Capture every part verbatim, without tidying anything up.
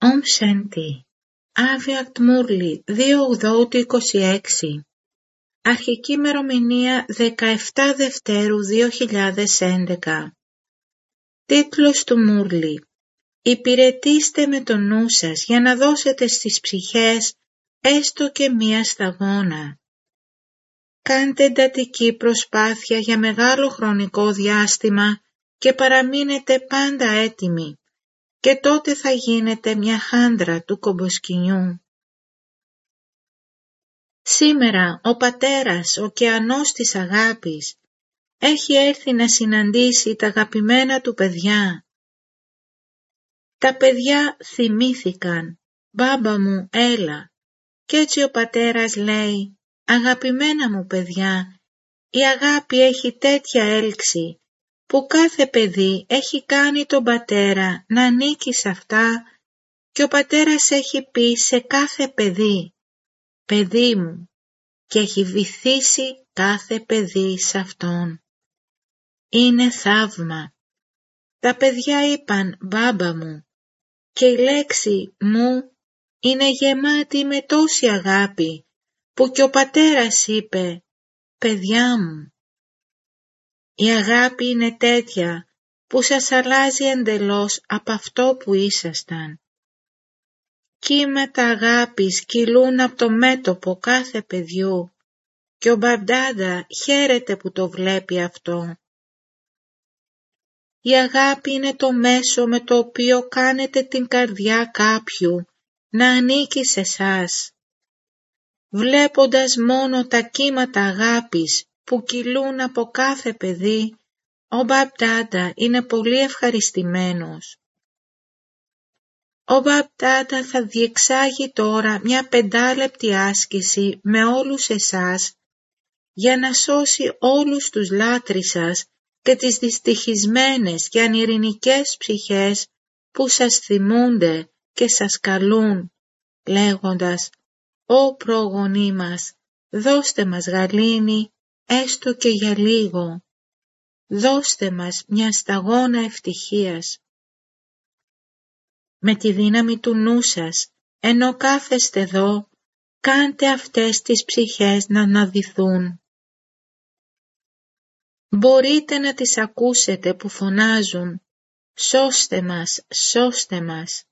Ομ Σέντι, Άβιακτ Μούρλι, δύο οκτώ είκοσι έξι. Αρχική ημερομηνία δεκαεπτά Δευτέρου δύο χιλιάδες έντεκα. Τίτλος του Μούρλι: Υπηρετήστε με το νου σας για να δώσετε στις ψυχές έστω και μία σταγόνα. Κάντε εντατική προσπάθεια για μεγάλο χρονικό διάστημα και παραμείνετε πάντα έτοιμοι, και τότε θα γίνετε μια χάντρα του κομποσκηνιού. Σήμερα ο Πατέρας, ο ωκεανός της αγάπης, έχει έρθει να συναντήσει τα αγαπημένα του παιδιά. Τα παιδιά θυμήθηκαν «Μπάμπα μου, έλα», κι έτσι ο Πατέρας λέει «Αγαπημένα μου παιδιά, η αγάπη έχει τέτοια έλξη που κάθε παιδί έχει κάνει τον Πατέρα να ανήκει σε αυτά, και ο Πατέρας έχει πει σε κάθε παιδί «Παιδί μου», και έχει βυθίσει κάθε παιδί σε Αυτόν. Είναι θαύμα. Τα παιδιά είπαν «Μπάμπα μου», και η λέξη «μου» είναι γεμάτη με τόση αγάπη που και ο Πατέρας είπε «Παιδιά μου». Η αγάπη είναι τέτοια που σας αλλάζει εντελώς από αυτό που ήσασταν. Κύματα αγάπης κυλούν από το μέτωπο κάθε παιδιού και ο Μπαμπντάντα χαίρεται που το βλέπει αυτό. Η αγάπη είναι το μέσο με το οποίο κάνετε την καρδιά κάποιου να ανήκει σε σας. Βλέποντας μόνο τα κύματα αγάπης που κυλούν από κάθε παιδί, ο Μπαμπντάντα είναι πολύ ευχαριστημένος. Ο Μπαμπντάντα θα διεξάγει τώρα μια πεντάλεπτη άσκηση με όλους εσάς για να σώσει όλους τους λάτρεις σας και τις δυστυχισμένες και ανειρηνικές ψυχές που σας θυμούνται και σας καλούν, λέγοντας «Ω πρόγονοί μας, δώστε μας γαλήνη, έστω και για λίγο. Δώστε μας μια σταγόνα ευτυχίας». Με τη δύναμη του νου σας, ενώ κάθεστε εδώ, κάντε αυτές τις ψυχές να αναδυθούν. Μπορείτε να τις ακούσετε που φωνάζουν «Σώστε μας, σώστε μας».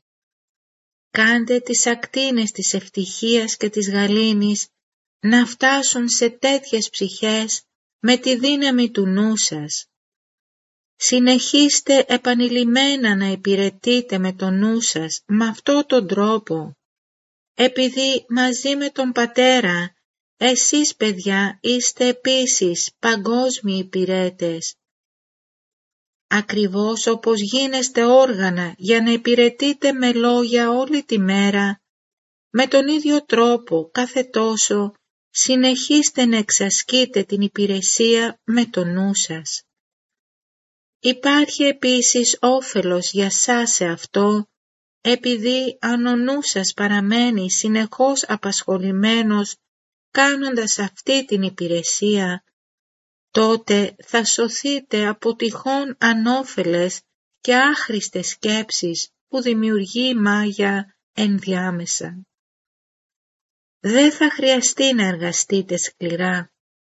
Κάντε τις ακτίνες της ευτυχίας και της γαλήνης να φτάσουν σε τέτοιες ψυχές με τη δύναμη του νου σας. Συνεχίστε επανειλημμένα να υπηρετείτε με το νου σας με αυτόν τον τρόπο, επειδή μαζί με τον Πατέρα εσείς παιδιά είστε επίσης παγκόσμιοι υπηρέτες. Ακριβώς όπως γίνεστε όργανα για να υπηρετείτε με λόγια όλη τη μέρα, με τον ίδιο τρόπο κάθε τόσο συνεχίστε να εξασκείτε την υπηρεσία με το νου σας. Υπάρχει επίσης όφελος για σας σε αυτό, επειδή αν ο νους σας παραμένει συνεχώς απασχολημένος κάνοντας αυτή την υπηρεσία, τότε θα σωθείτε από τυχόν ανώφελες και άχρηστες σκέψεις που δημιουργεί η μάγια ενδιάμεσα. Δεν θα χρειαστεί να εργαστείτε σκληρά.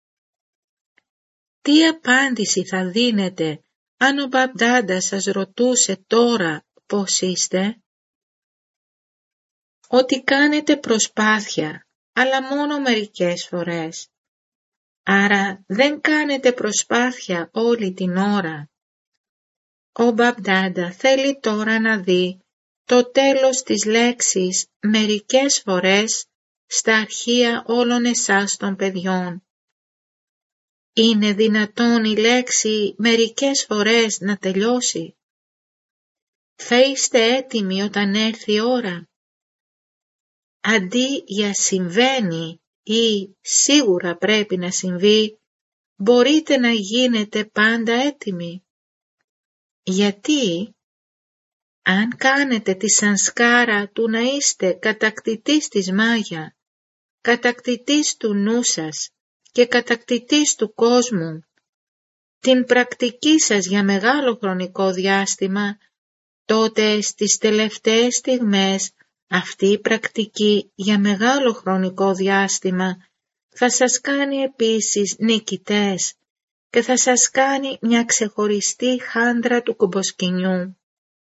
Τι απάντηση θα δίνετε αν ο Μπαμπντάντα σας ρωτούσε τώρα πώς είστε? Ότι κάνετε προσπάθεια, αλλά μόνο μερικές φορές. Άρα δεν κάνετε προσπάθεια όλη την ώρα. Ο Μπαμπντάντα θέλει τώρα να δει το τέλος της λέξης μερικές φορές στα αρχεία όλων εσάς των παιδιών. Είναι δυνατόν η λέξη μερικές φορές να τελειώσει? Θα είστε έτοιμοι όταν έρθει η ώρα? Αντί για συμβαίνει ή σίγουρα πρέπει να συμβεί, μπορείτε να γίνετε πάντα έτοιμοι. Γιατί? Αν κάνετε τη σανσκάρα του να είστε κατακτητής της μάγια, κατακτητής του νου σας και κατακτητής του κόσμου, την πρακτική σας για μεγάλο χρονικό διάστημα, τότε στις τελευταίες στιγμές αυτή η πρακτική για μεγάλο χρονικό διάστημα θα σας κάνει επίσης νικητές και θα σας κάνει μια ξεχωριστή χάντρα του κομποσκηνιού.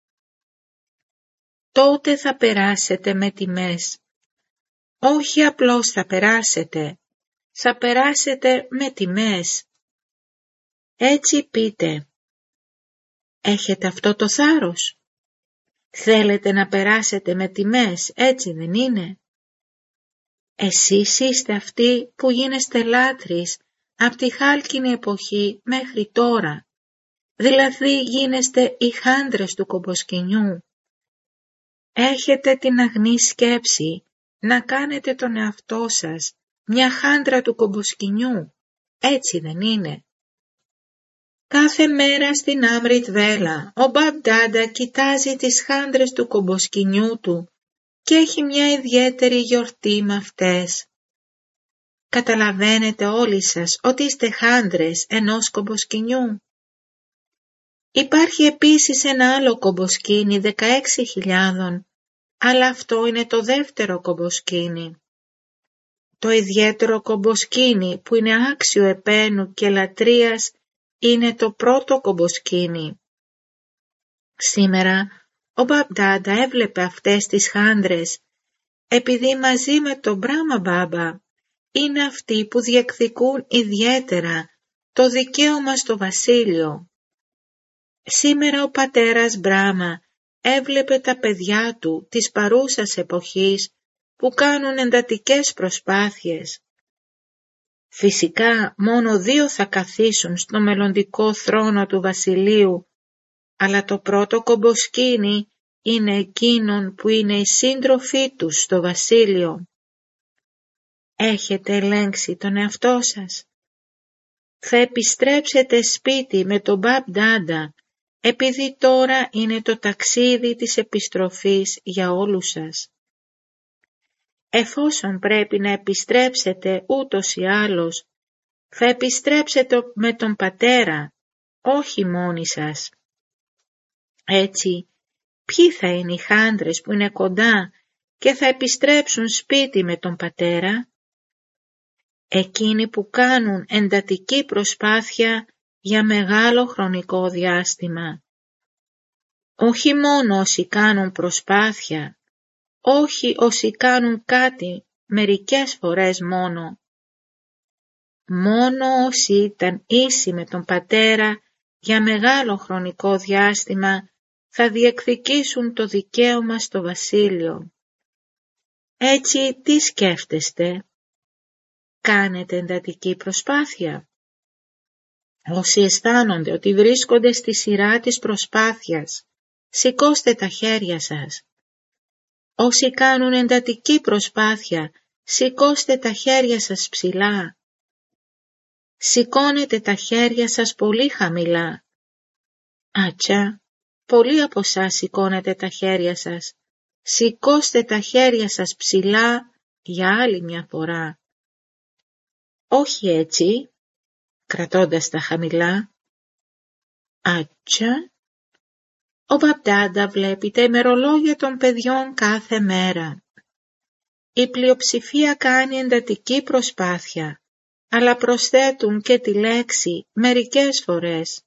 Τότε θα περάσετε με τιμές. Όχι απλώς θα περάσετε, θα περάσετε με τιμές. Έτσι πείτε, έχετε αυτό το θάρρος? Θέλετε να περάσετε με τιμές, έτσι δεν είναι? Εσείς είστε αυτοί που γίνεστε λάτρεις από τη χάλκινη εποχή μέχρι τώρα, δηλαδή γίνεστε οι χάντρες του κομποσκηνιού. Έχετε την αγνή σκέψη να κάνετε τον εαυτό σας μια χάντρα του κομποσκηνιού, έτσι δεν είναι? Κάθε μέρα στην Άμριτ Βέλα ο Μπαμπ Ντάντα κοιτάζει τις χάντρες του κομποσκηνιού του και έχει μια ιδιαίτερη γιορτή με αυτές. Καταλαβαίνετε όλοι σας ότι είστε χάντρες ενός κομποσκηνιού. Υπάρχει επίσης ένα άλλο κομποσκήνι δεκαέξι χιλιάδων, αλλά αυτό είναι το δεύτερο κομποσκήνι. Το ιδιαίτερο κομποσκήνι που είναι άξιο επένου και λατρείας είναι το πρώτο κομποσκήνι. Σήμερα ο Μπαμπ Ντάντα έβλεπε αυτές τις χάντρες, επειδή μαζί με τον Μπράμα Μπάμπα είναι αυτοί που διεκδικούν ιδιαίτερα το δικαίωμα στο βασίλειο. Σήμερα ο πατέρας Μπράμα έβλεπε τα παιδιά του της παρούσας εποχής που κάνουν εντατικές προσπάθειες. Φυσικά μόνο δύο θα καθίσουν στο μελλοντικό θρόνο του βασιλείου, αλλά το πρώτο κομποσκήνι είναι εκείνον που είναι οι σύντροφοί τους στο βασίλειο. Έχετε ελέγξει τον εαυτό σας? Θα επιστρέψετε σπίτι με τον Μπαμπ Ντάντα, επειδή τώρα είναι το ταξίδι της επιστροφής για όλους σας. Εφόσον πρέπει να επιστρέψετε ούτως ή άλλως, θα επιστρέψετε με τον πατέρα, όχι μόνοι σας. Έτσι, ποιοι θα είναι οι χάντρες που είναι κοντά και θα επιστρέψουν σπίτι με τον πατέρα? Εκείνοι που κάνουν εντατική προσπάθεια για μεγάλο χρονικό διάστημα. Όχι μόνο όσοι κάνουν προσπάθεια, όχι όσοι κάνουν κάτι μερικές φορές μόνο. Μόνο όσοι ήταν ίσοι με τον πατέρα για μεγάλο χρονικό διάστημα θα διεκδικήσουν το δικαίωμα στο βασίλειο. Έτσι τι σκέφτεστε? Κάνετε εντατική προσπάθεια? Όσοι αισθάνονται ότι βρίσκονται στη σειρά της προσπάθειας, σηκώστε τα χέρια σας. Όσοι κάνουν εντατική προσπάθεια, σηκώστε τα χέρια σας ψηλά. Σηκώνετε τα χέρια σας πολύ χαμηλά. Άτσα, πολλοί από εσάς σηκώνετε τα χέρια σας. Σηκώστε τα χέρια σας ψηλά για άλλη μια φορά. Όχι έτσι, κρατώντας τα χαμηλά. Άτσα. Ο Μπαμπ Ντάντα βλέπει τα ημερολόγια των παιδιών κάθε μέρα. Η πλειοψηφία κάνει εντατική προσπάθεια, αλλά προσθέτουν και τη λέξη μερικές φορές.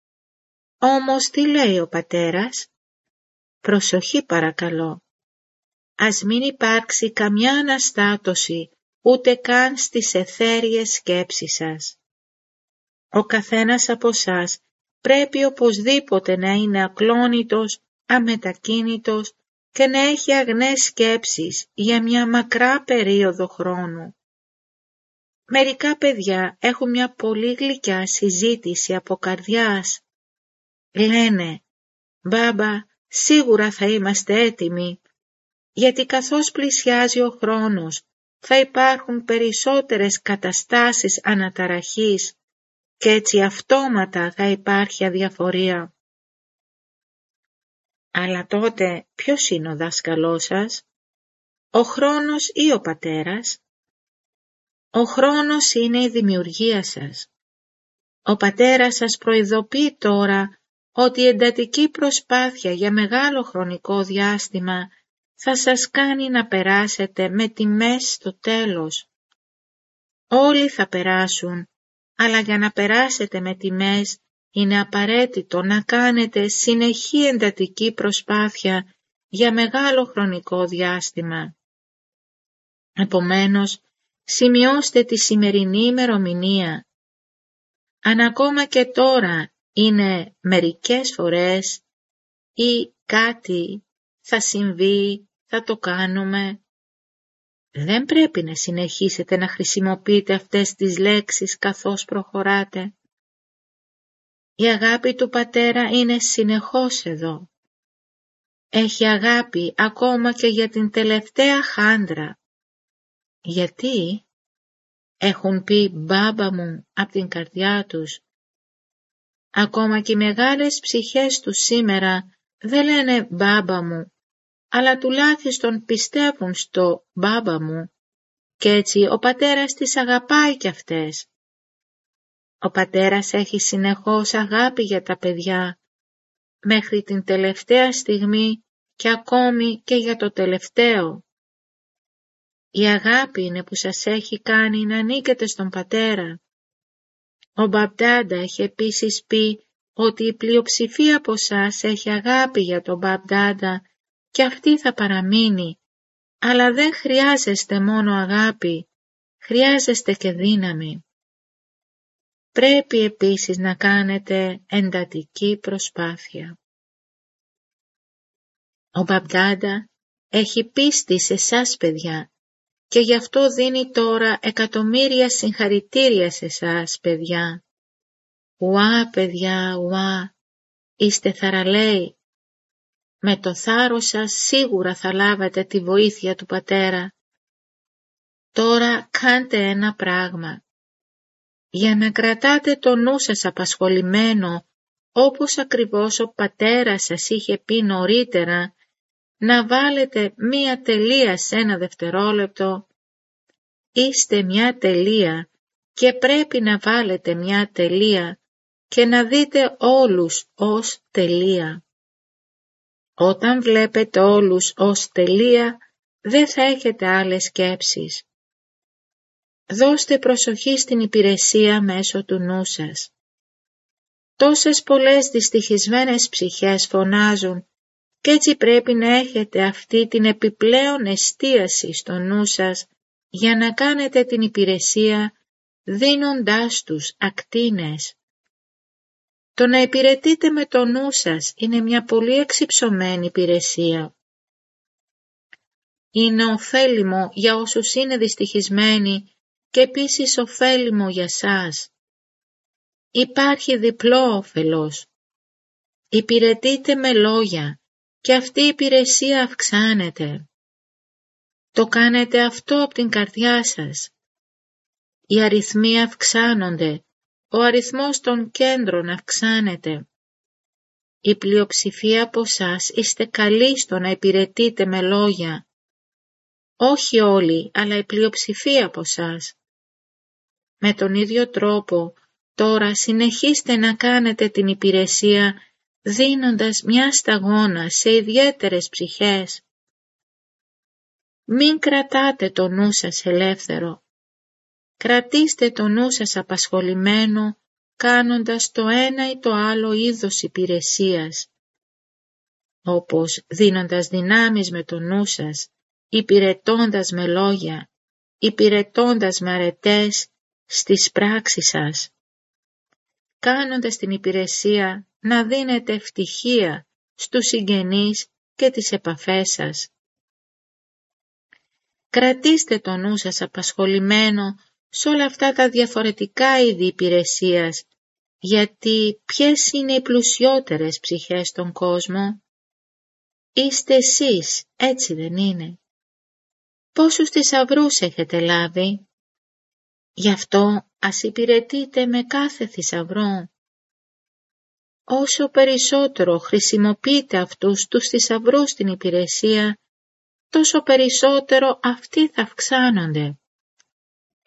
Όμως τι λέει ο πατέρας? Προσοχή παρακαλώ. Ας μην υπάρξει καμιά αναστάτωση ούτε καν στις αιθέριες σκέψεις σας. Ο καθένας από εσάς πρέπει οπωσδήποτε να είναι ακλόνητος, αμετακίνητος και να έχει αγνές σκέψεις για μια μακρά περίοδο χρόνου. Μερικά παιδιά έχουν μια πολύ γλυκιά συζήτηση από καρδιάς. Λένε, «Μπάμπα, σίγουρα θα είμαστε έτοιμοι, γιατί καθώς πλησιάζει ο χρόνος θα υπάρχουν περισσότερες καταστάσεις αναταραχής και έτσι αυτόματα θα υπάρχει αδιαφορία». Αλλά τότε ποιος είναι ο δάσκαλός σας? Ο χρόνος ή ο πατέρας? Ο χρόνος είναι η δημιουργία σας. Ο πατέρας σας προειδοποιεί τώρα ότι η εντατική προσπάθεια για μεγάλο χρονικό διάστημα θα σας κάνει να περάσετε με τιμές στο τέλος. Όλοι θα περάσουν, αλλά για να περάσετε με τιμές είναι απαραίτητο να κάνετε συνεχή εντατική προσπάθεια για μεγάλο χρονικό διάστημα. Επομένως, σημειώστε τη σημερινή ημερομηνία. Αν ακόμα και τώρα είναι μερικές φορές ή κάτι θα συμβεί, θα το κάνουμε, δεν πρέπει να συνεχίσετε να χρησιμοποιείτε αυτές τις λέξεις καθώς προχωράτε. Η αγάπη του Πατέρα είναι συνεχώς εδώ. Έχει αγάπη ακόμα και για την τελευταία χάντρα. Γιατί έχουν πει «μπάμπα μου» από την καρδιά τους. Ακόμα και οι μεγάλες ψυχές τους σήμερα δεν λένε «μπάμπα μου», αλλά τουλάχιστον πιστεύουν στο «μπάμπα μου» και έτσι ο Πατέρας τις αγαπάει κι αυτές. Ο Πατέρας έχει συνεχώς αγάπη για τα παιδιά, μέχρι την τελευταία στιγμή και ακόμη και για το τελευταίο. Η αγάπη είναι που σας έχει κάνει να ανήκετε στον Πατέρα. Ο Μπαπντάντα έχει επίσης πει ότι η πλειοψηφία από εσάς έχει αγάπη για τον Μπαπντάντα και αυτή θα παραμείνει, αλλά δεν χρειάζεστε μόνο αγάπη, χρειάζεστε και δύναμη. Πρέπει επίσης να κάνετε εντατική προσπάθεια. Ο Μπαπντάντα έχει πίστη σε εσάς παιδιά και γι' αυτό δίνει τώρα εκατομμύρια συγχαρητήρια σε εσάς παιδιά. Ουά παιδιά, ουά, είστε θαραλέοι. Με το θάρρος σας σίγουρα θα λάβετε τη βοήθεια του Πατέρα. Τώρα κάντε ένα πράγμα. Για να κρατάτε το νου σας απασχολημένο, όπως ακριβώς ο Πατέρας σας είχε πει νωρίτερα, να βάλετε μία τελεία σε ένα δευτερόλεπτο. Είστε μια τελεία και πρέπει να βάλετε μια τελεία και να δείτε όλους ως τελεία. Όταν βλέπετε όλους ως τελεία, δεν θα έχετε άλλες σκέψεις. Δώστε προσοχή στην υπηρεσία μέσω του νου σας. Τόσες πολλές δυστυχισμένες ψυχές φωνάζουν και έτσι πρέπει να έχετε αυτή την επιπλέον εστίαση στο νου σας για να κάνετε την υπηρεσία δίνοντάς τους ακτίνες. Το να υπηρετείτε με το νου σας είναι μια πολύ εξυψωμένη υπηρεσία. Είναι ωφέλιμο για όσους είναι δυστυχισμένοι και επίσης ωφέλιμο για σας. Υπάρχει διπλό όφελος. Υπηρετείτε με λόγια και αυτή η υπηρεσία αυξάνεται. Το κάνετε αυτό από την καρδιά σας. Οι αριθμοί αυξάνονται, ο αριθμός των κέντρων αυξάνεται. Η πλειοψηφία από εσάς είστε καλοί στο να υπηρετείτε με λόγια. Όχι όλοι, αλλά η πλειοψηφία από εσάς. Με τον ίδιο τρόπο, τώρα συνεχίστε να κάνετε την υπηρεσία δίνοντας μια σταγόνα σε ιδιαίτερες ψυχές. Μην κρατάτε το νου σας ελεύθερο. Κρατήστε το νου σας απασχολημένο, κάνοντας το ένα ή το άλλο είδος υπηρεσίας. Όπως δίνοντας δυνάμεις με το νου σας, υπηρετώντας με λόγια, υπηρετώντας με αρετές στις πράξεις σας. Κάνοντας την υπηρεσία να δίνετε ευτυχία στους συγγενείς και τις επαφές σας. Κρατήστε το νου σας απασχολημένο σε όλα αυτά τα διαφορετικά είδη υπηρεσίας, γιατί ποιες είναι οι πλουσιότερες ψυχές στον κόσμο? Είστε εσείς, έτσι δεν είναι? Πόσους θησαυρούς έχετε λάβει? Γι' αυτό ας υπηρετείτε με κάθε θησαυρό. Όσο περισσότερο χρησιμοποιείτε αυτούς τους θησαυρούς στην υπηρεσία, τόσο περισσότερο αυτοί θα αυξάνονται.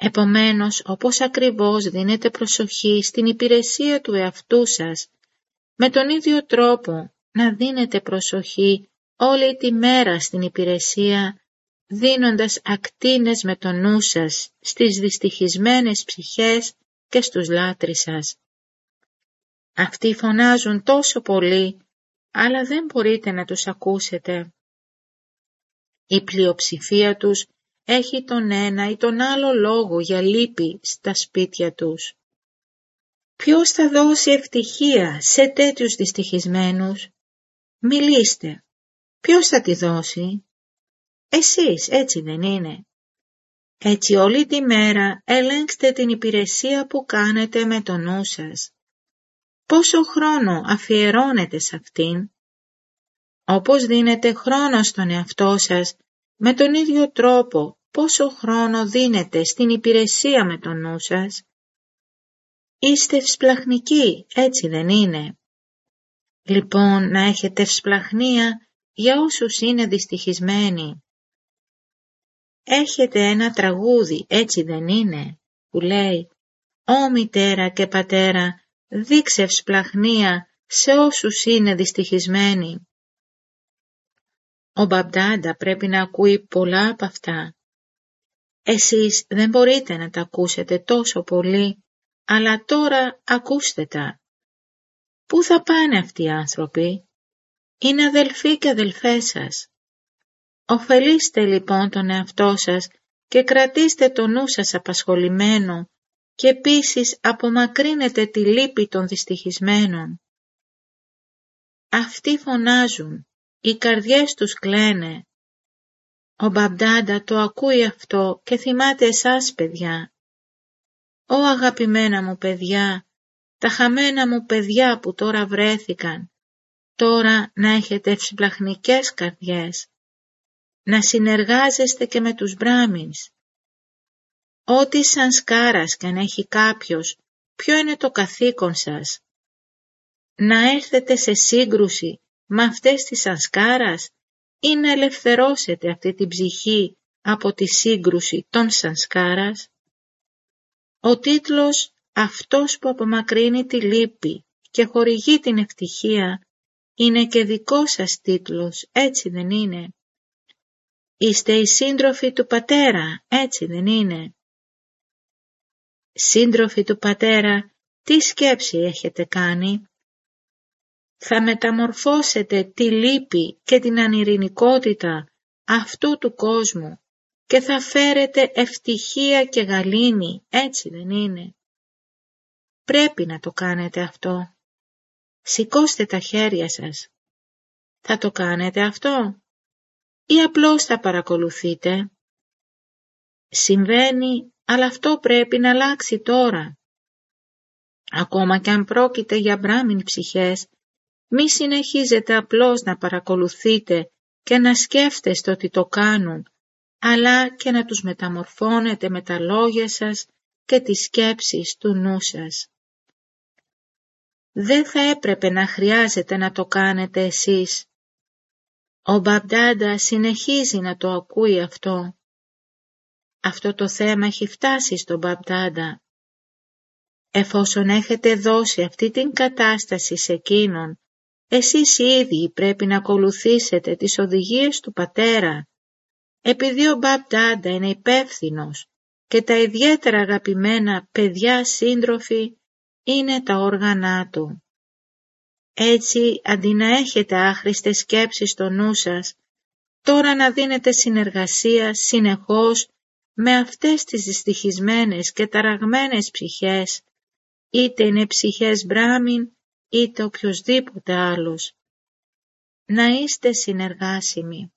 Επομένως, όπως ακριβώς δίνετε προσοχή στην υπηρεσία του εαυτού σας, Με τον ίδιο τρόπο να δίνετε προσοχή όλη τη μέρα στην υπηρεσία, δίνοντας ακτίνες με το νου σας στις δυστυχισμένες ψυχές και στους λάτρεις σας. Αυτοί φωνάζουν τόσο πολύ, αλλά δεν μπορείτε να τους ακούσετε. Η πλειοψηφία τους έχει τον ένα ή τον άλλο λόγο για λύπη στα σπίτια τους. Ποιος θα δώσει ευτυχία σε τέτοιους δυστυχισμένους? Μιλήστε. Ποιος θα τη δώσει? Εσείς, έτσι δεν είναι? Έτσι όλη τη μέρα ελέγξτε την υπηρεσία που κάνετε με το νου σας. Πόσο χρόνο αφιερώνετε σε αυτήν? Όπως δίνετε χρόνο στον εαυτό σας, με τον ίδιο τρόπο πόσο χρόνο δίνετε στην υπηρεσία με το νου σας? Είστε ευσπλαχνικοί, έτσι δεν είναι? Λοιπόν, να έχετε ευσπλαχνία για όσους είναι δυστυχισμένοι. Έχετε ένα τραγούδι, έτσι δεν είναι, που λέει «Ω μητέρα και πατέρα, δείξε ευσπλαχνία σε όσους είναι δυστυχισμένοι». Ο Μπαπντάντα πρέπει να ακούει πολλά από αυτά. Εσείς δεν μπορείτε να τα ακούσετε τόσο πολύ, αλλά τώρα ακούστε τα. Πού θα πάνε αυτοί οι άνθρωποι? Είναι αδελφοί και αδελφές σας. Οφελήστε λοιπόν τον εαυτό σας και κρατήστε το νου σας απασχολημένο και επίσης απομακρύνετε τη λύπη των δυστυχισμένων. Αυτοί φωνάζουν, οι καρδιές τους κλαίνε. Ο Μπαπντάντα το ακούει αυτό και θυμάται εσάς, παιδιά. Ω αγαπημένα μου παιδιά, τα χαμένα μου παιδιά που τώρα βρέθηκαν, τώρα να έχετε ευσπλαχνικές καρδιές, να συνεργάζεστε και με τους Μπράμινς. Ό,τι σαν σκάρας κι αν έχει κάποιος, ποιο είναι το καθήκον σας? Να έρθετε σε σύγκρουση με αυτές τις σανσκάρας ή να ελευθερώσετε αυτή την ψυχή από τη σύγκρουση των σανσκάρας? Ο τίτλος «Αυτός που απομακρύνει τη λύπη και χορηγεί την ευτυχία» είναι και δικό σας τίτλος, έτσι δεν είναι? Είστε οι σύντροφοι του Πατέρα, έτσι δεν είναι? Σύντροφοι του Πατέρα, τι σκέψη έχετε κάνει? Θα μεταμορφώσετε τη λύπη και την ανηρηνικότητα αυτού του κόσμου και θα φέρετε ευτυχία και γαλήνη, έτσι δεν είναι? Πρέπει να το κάνετε αυτό. Σηκώστε τα χέρια σας. Θα το κάνετε αυτό ή απλώς θα παρακολουθείτε? Συμβαίνει, αλλά αυτό πρέπει να αλλάξει τώρα. Ακόμα κι αν πρόκειται για μπράμιν ψυχές, μη συνεχίζετε απλώς να παρακολουθείτε και να σκέφτεστε ότι το κάνουν, αλλά και να τους μεταμορφώνετε με τα λόγια σας και τις σκέψεις του νου σας. Δεν θα έπρεπε να χρειάζεται να το κάνετε εσείς. Ο Μπαπντάντα συνεχίζει να το ακούει αυτό. Αυτό το θέμα έχει φτάσει στον Μπαπντάντα. Εφόσον έχετε δώσει αυτή την κατάσταση σε εκείνον, εσείς οι ίδιοι πρέπει να ακολουθήσετε τις οδηγίες του Πατέρα, επειδή ο Μπαπντάντα είναι υπεύθυνος και τα ιδιαίτερα αγαπημένα παιδιά σύντροφοι είναι τα όργανά του. Έτσι, αντί να έχετε άχρηστες σκέψεις στο νου σας, τώρα να δίνετε συνεργασία συνεχώς με αυτές τις δυστυχισμένες και ταραγμένες ψυχές, είτε είναι ψυχές Μπράμιν, είτε οποιοσδήποτε άλλος. Να είστε συνεργάσιμοι.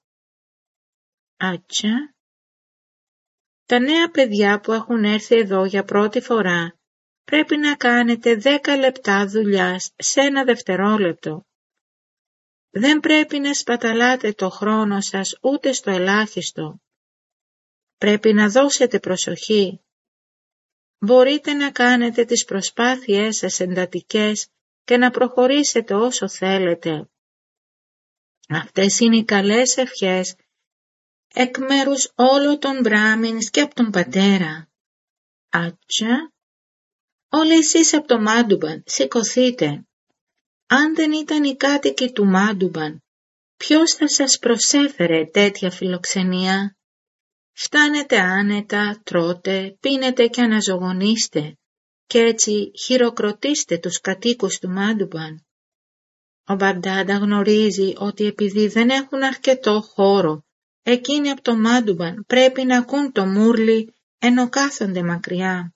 Άτσα. Τα νέα παιδιά που έχουν έρθει εδώ για πρώτη φορά, πρέπει να κάνετε δέκα λεπτά δουλειάς σε ένα δευτερόλεπτο. Δεν πρέπει να σπαταλάτε το χρόνο σας ούτε στο ελάχιστο. Πρέπει να δώσετε προσοχή. Μπορείτε να κάνετε τις προσπάθειές σας εντατικές και να προχωρήσετε όσο θέλετε. Αυτές είναι οι καλές ευχές εκ μέρους όλων των Μπράμινς και από τον Πατέρα. Άτσα. Όλοι εσείς από το Μάντουμπαν, σηκωθείτε. Αν δεν ήταν οι κάτοικοι του Μάντουμπαν, ποιος θα σας προσέφερε τέτοια φιλοξενία? Φτάνετε άνετα, τρώτε, πίνετε και αναζωογονείστε και έτσι χειροκροτήστε τους κατοίκους του Μάντουμπαν. Ο Μπαπ-Ντάντα γνωρίζει ότι επειδή δεν έχουν αρκετό χώρο, εκείνοι από το Μάντουμπαν πρέπει να ακούν το μούρλι ενώ κάθονται μακριά.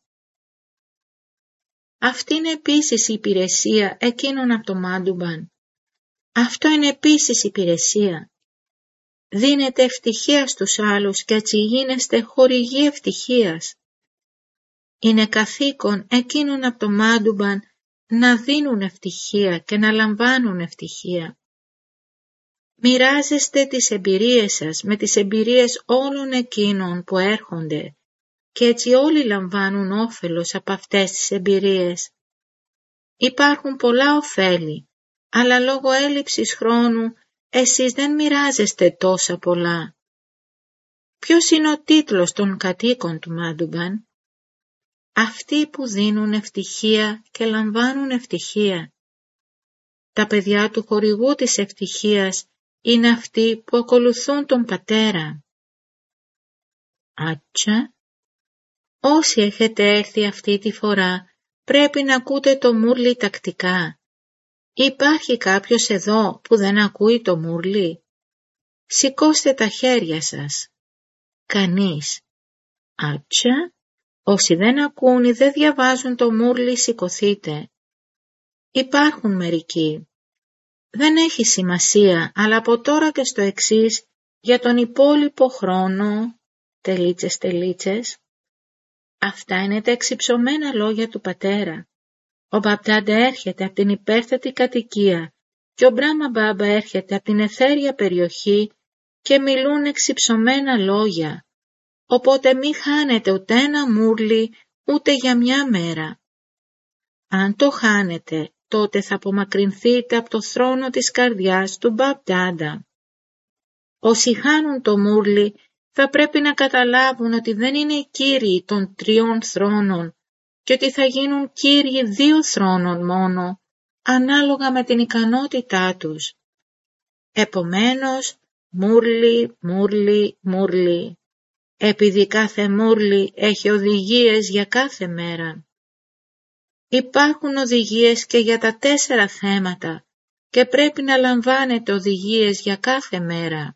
Αυτή είναι επίσης η υπηρεσία εκείνων από το Μάντουμπαν. Αυτό είναι επίσης υπηρεσία. Δίνετε ευτυχία στους άλλους και έτσι γίνεστε χορηγοί ευτυχίας. Είναι καθήκον εκείνων από το Μάντουμπαν να δίνουν ευτυχία και να λαμβάνουν ευτυχία. Μοιράζεστε τις εμπειρίες σας με τις εμπειρίες όλων εκείνων που έρχονται και έτσι όλοι λαμβάνουν όφελος από αυτές τις εμπειρίες. Υπάρχουν πολλά ωφέλη, αλλά λόγω έλλειψης χρόνου εσείς δεν μοιράζεστε τόσα πολλά. Ποιος είναι ο τίτλος των κατοίκων του Μάντουμπαν? Αυτοί που δίνουν ευτυχία και λαμβάνουν ευτυχία. Τα παιδιά του χορηγού της ευτυχίας είναι αυτοί που ακολουθούν τον πατέρα. Άτσα, όσοι έχετε έρθει αυτή τη φορά, πρέπει να ακούτε το μούρλι τακτικά. Υπάρχει κάποιος εδώ που δεν ακούει το μούρλι? Σηκώστε τα χέρια σας. Κανείς. Άτσα, όσοι δεν ακούν ή δεν διαβάζουν το μούρλι, σηκωθείτε. Υπάρχουν μερικοί. Δεν έχει σημασία, αλλά από τώρα και στο εξής, για τον υπόλοιπο χρόνο, τελίτσες τελίτσες. Αυτά είναι τα εξυψωμένα λόγια του πατέρα. Ο Μπαπ-Ντάντα έρχεται από την υπέρτατη κατοικία και ο Μπράχμα Μπάμπα έρχεται από την αιθέρια περιοχή και μιλούν εξυψωμένα λόγια. Οπότε μη χάνετε ούτε ένα μούρλι ούτε για μια μέρα. Αν το χάνετε, τότε θα απομακρυνθείτε από το θρόνο της καρδιάς του Μπαπ-Ντάντα. Όσοι χάνουν το μούρλι θα πρέπει να καταλάβουν ότι δεν είναι κύριοι των τριών θρόνων και ότι θα γίνουν κύριοι δύο θρόνων μόνο, ανάλογα με την ικανότητά τους. Επομένως, μούρλι, μούρλι, μούρλι, επειδή κάθε μούρλι έχει οδηγίες για κάθε μέρα. Υπάρχουν οδηγίες και για τα τέσσερα θέματα και πρέπει να λαμβάνετε οδηγίες για κάθε μέρα.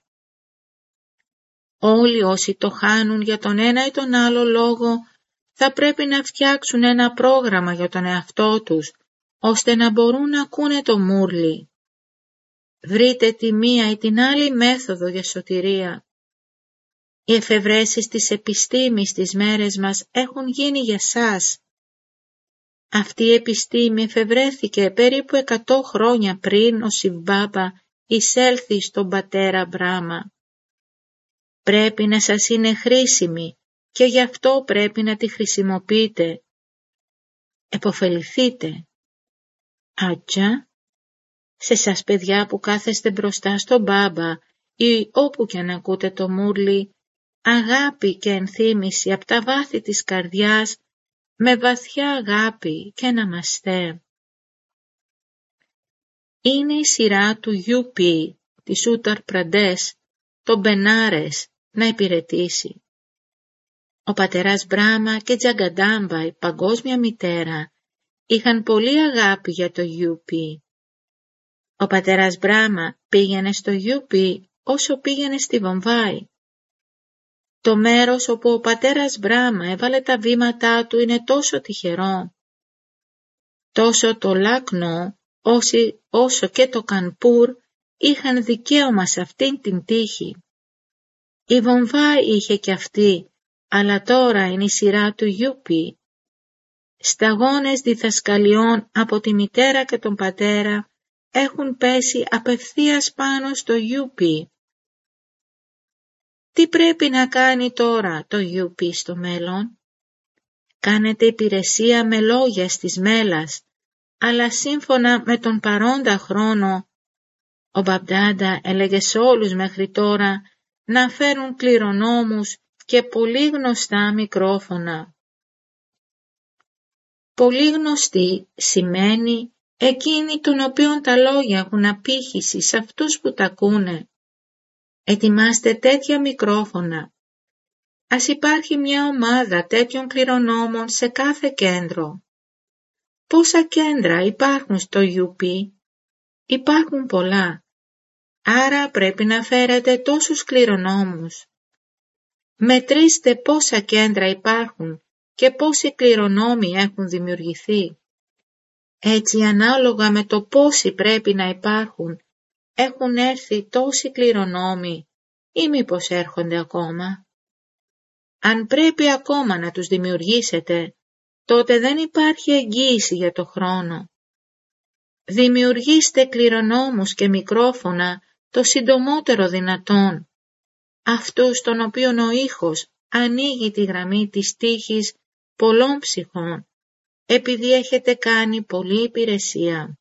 Όλοι όσοι το χάνουν για τον ένα ή τον άλλο λόγο θα πρέπει να φτιάξουν ένα πρόγραμμα για τον εαυτό τους, ώστε να μπορούν να ακούνε το μούρλι. Βρείτε τη μία ή την άλλη μέθοδο για σωτηρία. Οι εφευρέσεις της επιστήμης στις μέρες μας έχουν γίνει για σας. Αυτή η επιστήμη εφευρέθηκε περίπου εκατό χρόνια πριν ο Σιβ Μπάμπα εισέλθει στον πατέρα Μπράχμα. Πρέπει να σας είναι χρήσιμη και γι' αυτό πρέπει να τη χρησιμοποιείτε. Εποφεληθείτε. Άτσα, σε σας παιδιά που κάθεστε μπροστά στον Μπάμπα ή όπου και αν ακούτε το μούρλι, αγάπη και ενθύμηση από τα βάθη της καρδιάς, με βαθιά αγάπη και ναμαστέ. Είναι η σειρά του Γιου Πι, της Ούταρ Πραντές, των Μπενάρες, να υπηρετήσει. Ο πατέρας Μπράχμα και Τζαγκαντάμπα, η παγκόσμια μητέρα, είχαν πολύ αγάπη για το Γιου Πι. Ο πατέρας Μπράχμα πήγαινε στο Γιου Πι όσο πήγαινε στη Βομβάη. Το μέρος όπου ο πατέρας Μπράχμα έβαλε τα βήματά του είναι τόσο τυχερό. Τόσο το Λάκνο όσοι, όσο και το Κανπούρ είχαν δικαίωμα σε αυτήν την τύχη. Η Βομβάη είχε και αυτή, αλλά τώρα είναι η σειρά του Γιου Πι. Σταγόνες διδασκαλιών από τη μητέρα και τον πατέρα έχουν πέσει απευθείας πάνω στο Γιου Πι. Τι πρέπει να κάνει τώρα το Γιου Πι στο μέλλον? Κάνετε υπηρεσία με λόγια στις μέλας, αλλά σύμφωνα με τον παρόντα χρόνο, ο Μπαπ-Ντάντα έλεγε σε όλους μέχρι τώρα να φέρουν κληρονόμους και πολύ γνωστά μικρόφωνα. Πολύ γνωστή σημαίνει εκείνοι των οποίων τα λόγια έχουν απήχηση σε αυτούς που τα ακούνε. Ετοιμάστε τέτοια μικρόφωνα. Ας υπάρχει μια ομάδα τέτοιων κληρονόμων σε κάθε κέντρο. Πόσα κέντρα υπάρχουν στο γιου πι? Υπάρχουν πολλά. Άρα πρέπει να φέρετε τόσους κληρονόμους. Μετρήστε πόσα κέντρα υπάρχουν και πόσοι κληρονόμοι έχουν δημιουργηθεί. Έτσι ανάλογα με το πόσοι πρέπει να υπάρχουν, έχουν έρθει τόσοι κληρονόμοι ή μήπως έρχονται ακόμα. Αν πρέπει ακόμα να τους δημιουργήσετε, τότε δεν υπάρχει εγγύηση για το χρόνο. Δημιουργήστε κληρονόμους και μικρόφωνα το συντομότερο δυνατόν, αυτούς των οποίων ο ήχος ανοίγει τη γραμμή της τύχης πολλών ψυχών, επειδή έχετε κάνει πολλή υπηρεσία.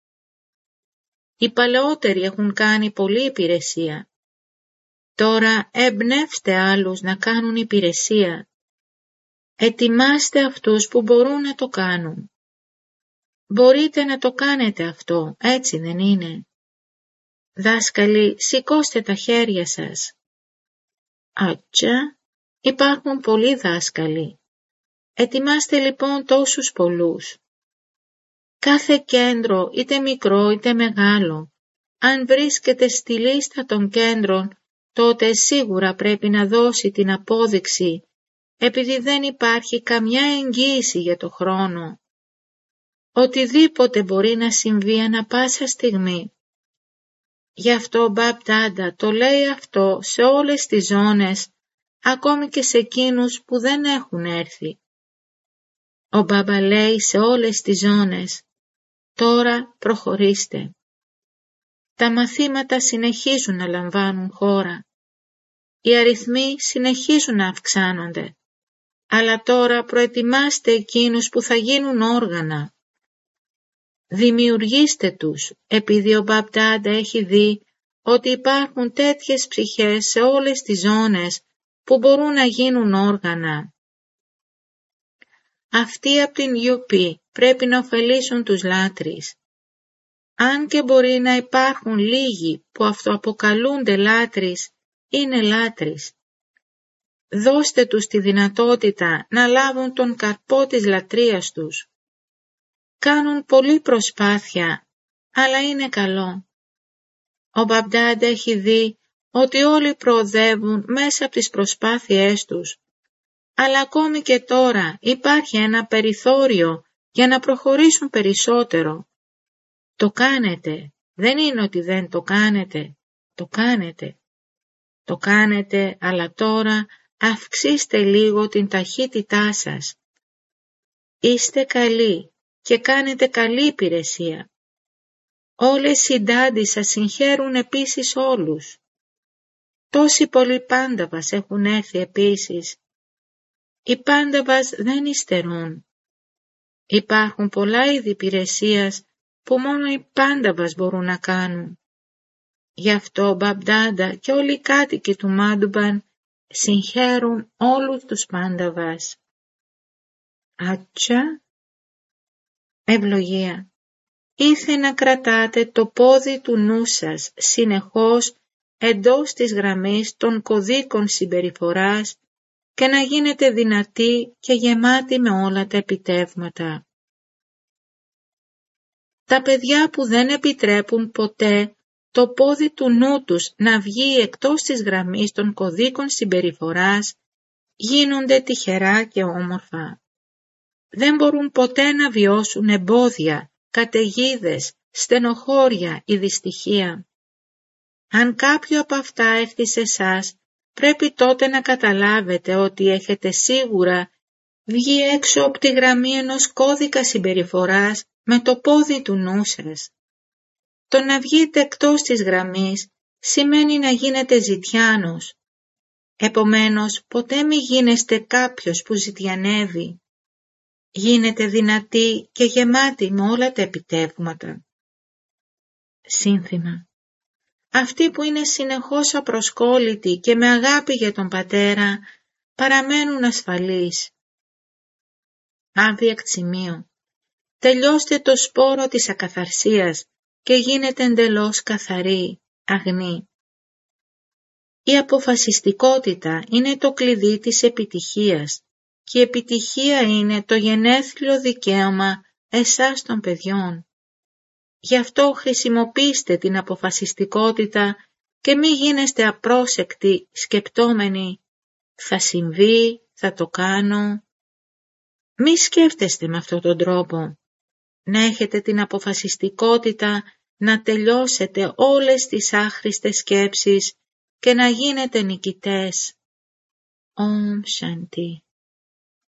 Οι παλαιότεροι έχουν κάνει πολλή υπηρεσία. Τώρα εμπνεύστε άλλους να κάνουν υπηρεσία. Ετοιμάστε αυτούς που μπορούν να το κάνουν. Μπορείτε να το κάνετε αυτό, έτσι δεν είναι? Δάσκαλοι, σηκώστε τα χέρια σας. Άτσα, υπάρχουν πολλοί δάσκαλοι. Ετοιμάστε λοιπόν τόσους πολλούς. Κάθε κέντρο, είτε μικρό είτε μεγάλο, αν βρίσκεται στη λίστα των κέντρων, τότε σίγουρα πρέπει να δώσει την απόδειξη, επειδή δεν υπάρχει καμιά εγγύηση για το χρόνο. Οτιδήποτε μπορεί να συμβεί ανα πάσα στιγμή. Γι' αυτό ο Μπαμπ Ντάντα το λέει αυτό σε όλες τις ζώνες, ακόμη και σε εκείνους που δεν έχουν έρθει. Ο Μπαμπα λέει σε όλες τις ζώνες, τώρα προχωρήστε. Τα μαθήματα συνεχίζουν να λαμβάνουν χώρα. Οι αριθμοί συνεχίζουν να αυξάνονται. Αλλά τώρα προετοιμάστε εκείνους που θα γίνουν όργανα. Δημιουργήστε τους, επειδή ο Μπαμπ Ντάντα έχει δει ότι υπάρχουν τέτοιες ψυχές σε όλες τις ζώνες που μπορούν να γίνουν όργανα. Αυτοί από την γιου πι πρέπει να ωφελήσουν τους λάτρεις. Αν και μπορεί να υπάρχουν λίγοι που αυτοαποκαλούνται λάτρεις, είναι λάτρεις. Δώστε τους τη δυνατότητα να λάβουν τον καρπό της λατρείας τους. Κάνουν πολλή προσπάθεια, αλλά είναι καλό. Ο Μπαμπ Ντάντα έχει δει ότι όλοι προοδεύουν μέσα από τις προσπάθειές τους, αλλά ακόμη και τώρα υπάρχει ένα περιθώριο για να προχωρήσουν περισσότερο. Το κάνετε, δεν είναι ότι δεν το κάνετε, το κάνετε. Το κάνετε, αλλά τώρα αυξήστε λίγο την ταχύτητά σας. Είστε καλοί και κάνετε καλή υπηρεσία. Όλες οι ντάντι σας συγχαίρουν επίσης όλους. Τόσοι πολλοί πάνταβας έχουν έρθει επίσης. Οι πάνταβας δεν υστερούν. Υπάρχουν πολλά είδη υπηρεσίας που μόνο οι πάνταβας μπορούν να κάνουν. Γι' αυτό ο Μπαμπ Ντάντα και όλοι οι κάτοικοι του Μάντουμπαν συγχαίρουν όλους τους πάνταβας. Άτσα. Ευλογία. Ήθε να κρατάτε το πόδι του νου σας συνεχώς εντός της γραμμής των κωδίκων συμπεριφοράς και να γίνετε δυνατοί και γεμάτοι με όλα τα επιτεύγματα. Τα παιδιά που δεν επιτρέπουν ποτέ το πόδι του νου τους να βγει εκτός της γραμμής των κωδίκων συμπεριφοράς γίνονται τυχερά και όμορφα. Δεν μπορούν ποτέ να βιώσουν εμπόδια, καταιγίδες, στενοχώρια ή δυστυχία. Αν κάποιο από αυτά έρθει σε εσάς, πρέπει τότε να καταλάβετε ότι έχετε σίγουρα βγει έξω από τη γραμμή ενός κώδικα συμπεριφοράς με το πόδι του νου σας. Το να βγείτε εκτός της γραμμής σημαίνει να γίνετε ζητιάνος. Επομένως, ποτέ μη γίνεστε κάποιος που ζητιανεύει. Γίνετε δυνατοί και γεμάτοι με όλα τα επιτεύγματα. Σύνθημα. Αυτοί που είναι συνεχώς απροσκόλλητοι και με αγάπη για τον Πατέρα παραμένουν ασφαλείς. Άβιακτ σημείο. τελειώστε το σπόρο της ακαθαρσίας και γίνετε εντελώς καθαροί, αγνοί. Η αποφασιστικότητα είναι το κλειδί της επιτυχίας και η επιτυχία είναι το γενέθλιο δικαίωμα εσάς των παιδιών. Γι' αυτό χρησιμοποιήστε την αποφασιστικότητα και μη γίνεστε απρόσεκτοι σκεπτόμενοι «θα συμβεί, θα το κάνω». Μη σκέφτεστε με αυτόν τον τρόπο. Να έχετε την αποφασιστικότητα να τελειώσετε όλες τις άχρηστες σκέψεις και να γίνετε νικητές. Ομ Σάντι.